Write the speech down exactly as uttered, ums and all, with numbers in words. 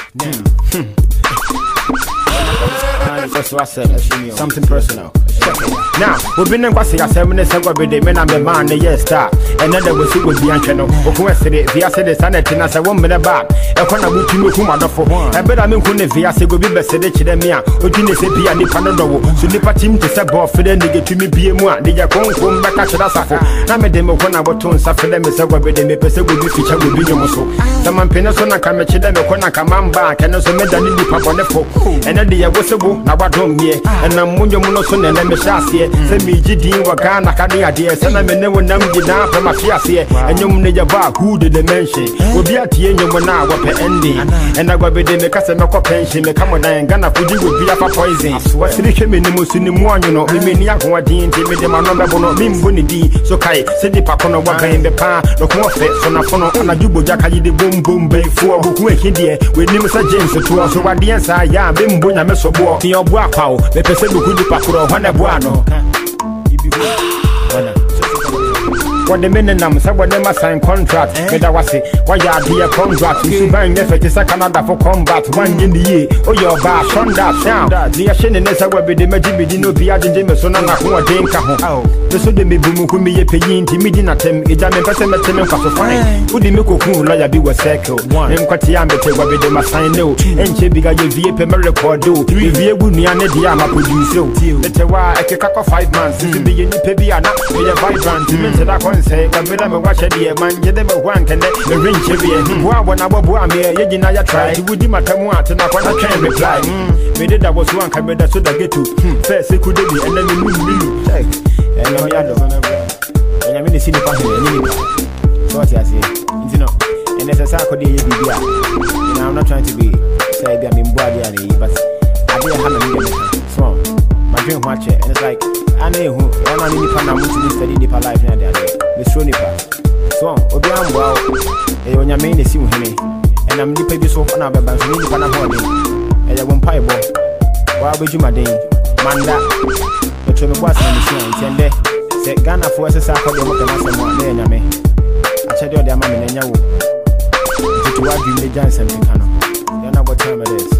That's what I said. Something personal. Now, we've been in Quasi, I said, when they said, what they mean, I'm the man, the yes, star. And then there was it with the channel. Or who said it, the said the Senate, and I said, one minute back. A corner of which you know, wonderful. I bet I'm in Kunevia, say, go be best, said it to them, yeah. Or didn't say, be a Nipano. So Nipa team to set off for them, they get to me, be a one. They are going home back at Shadasa. I made them when I was told, suffer them, as I would be, they may say, will be feature will be your muscle. Someone Penasona can match them, a corner come back, and also made a new papa on the folk. And then they are was a book, now I don't hear. And I'm Munjo Monoson and I'm a chassis. Send me G D, Wakana, Kadia, dear, send them and never numb you down from a fiancé. And you need a bar who did the mention. Will be at the end of now, what the ending. And I will be the customer pension, the come on and Ghana for you will be up a poison. What's the issue in the Muslim one, you know, we mean Yakuadin, Timmy, my number, no, Mim Bunidi, so Kai, said the Pacono Waka in the pa, no more fit, so na phone on a Jubo Jacka, the boom boom bay for who wake in there with Nimsa James to us, so what the answer, yeah, Bim Buna Meso Boy, your Boakao, the person who could Pacoro, Hana Buano. What the minimum, someone never sign contract. But I was say, why are dear contract? You should buy effort is a Canada for combat one in the year. Oh, your bar, son that sound. The Ashenes will be the magic within no Pia Jameson and who are Dinka. Oh, the so they may boom who may pay in timidin at him. It's a person that tell for fine. Would the Miko Cool lawyer be was circle? One, and Quatiam, but what they must sign no. And she began your V A P record do. If you would me and the Diama produce you. Let a while, I can cock five months. To be in the Pebiana, be a vibrant. Say, but I'm a watcher, dear man, you never one can let the ring chevy. One when I was born here, you did not try to do my time and I can't reply. Maybe that was one camera so that get to first, it could be, and then you move. And I'm and I'm in the city party. So what I say, you know, and as a circle, I'm not trying to be say, I'm in body, but I didn't have a million. So, my dream watch it, and it's like, I know who I'm in the Pana to study the life now. The show nipa. So, Obiam wow, a when your main is you, honey, and I'm the baby so far now, but I'm in the Pana Honey, and I won't pie ball. Why would you, my day? Manda, but you know what's on the show, and there, say Ghana for us, I call you what the master there, Yame. I tell you, their mammy and you to what you may dance and Picano. You know what time it is.